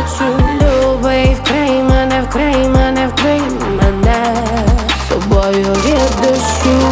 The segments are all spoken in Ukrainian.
хочу. Любий, вкрий мене, вкрий мене, вкрий мене собою від дощу.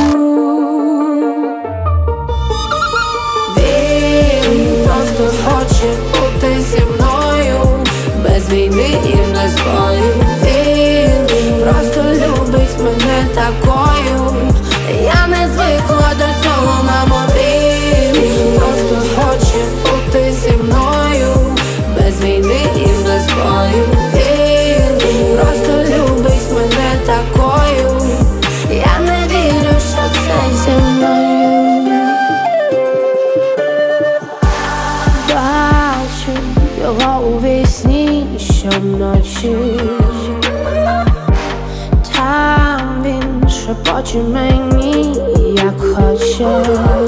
Він просто хоче бути зі мною, без війни і без бою. Він просто любить мене такою. Я не звикла до цього, мамо. Він просто хоче бути зі мною, без війни і без бою. Він просто любить мене такою. Я не вірю, що це зі мною. Бачу його у вісні щоночі. Там він шепоче мені, як хоче.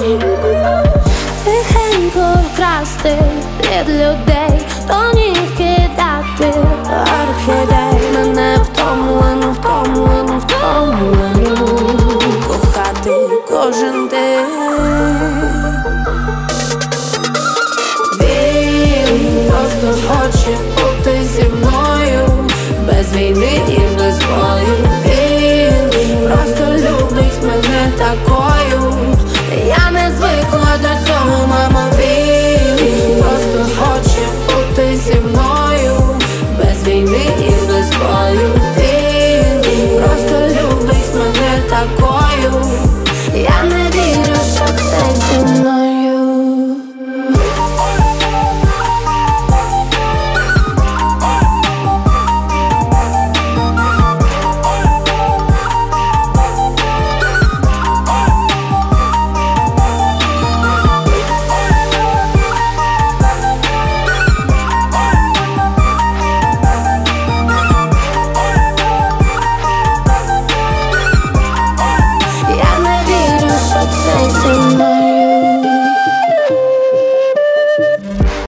Тихенько вкрасти від людей, до ніг кидати орхідей. Мене втомлену, втомлену, втомлену кохати кожен день. Він просто хоче бути зі мною, без війни і без бою. Він просто любить мене такою.